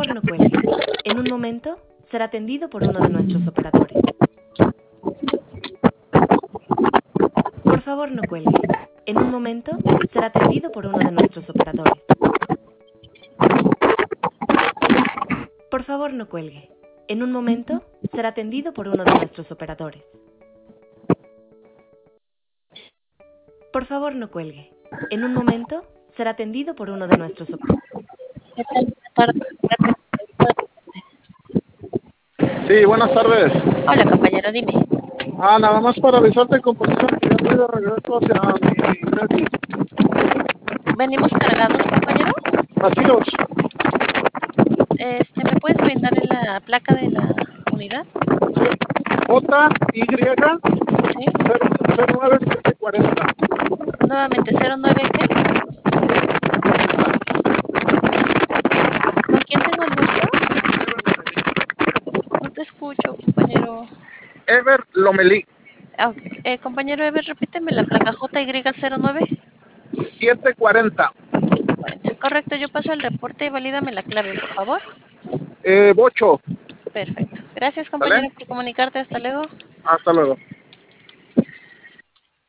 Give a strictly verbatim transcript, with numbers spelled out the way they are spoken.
favor, no cuelgue. En un momento, será atendido por uno de nuestros operadores. Por favor, no cuelgue. En un momento, será atendido por uno de nuestros operadores. Por favor, no cuelgue. En un momento, será atendido por uno de nuestros operadores. Por favor, no cuelgue. En un momento, será atendido por uno de nuestros operadores. ¿Qué tal? Buenas tardes. Sí, buenas tardes. Hola, compañero, dime. Ah, nada más para avisarte, compañero, que ya estoy de regreso hacia mi red. ¿Venimos cargados, compañero? Vacíos. Este, ¿me puedes brindar la placa de la unidad? J Y Sí. cero nueve siete cuarenta. Nuevamente, cero nueve, ¿qué? ¿Con quién tengo el gusto? No te escucho, compañero. Ever Lomelí. Ah, ok. eh, compañero Ever, repíteme la placa J Y cero nueve. siete cuarenta. Correcto, yo paso el reporte y valídame la clave, por favor. Eh, Bocho. Perfecto. Gracias, ¿Vale? compañero, por comunicarte. Hasta luego. Hasta luego.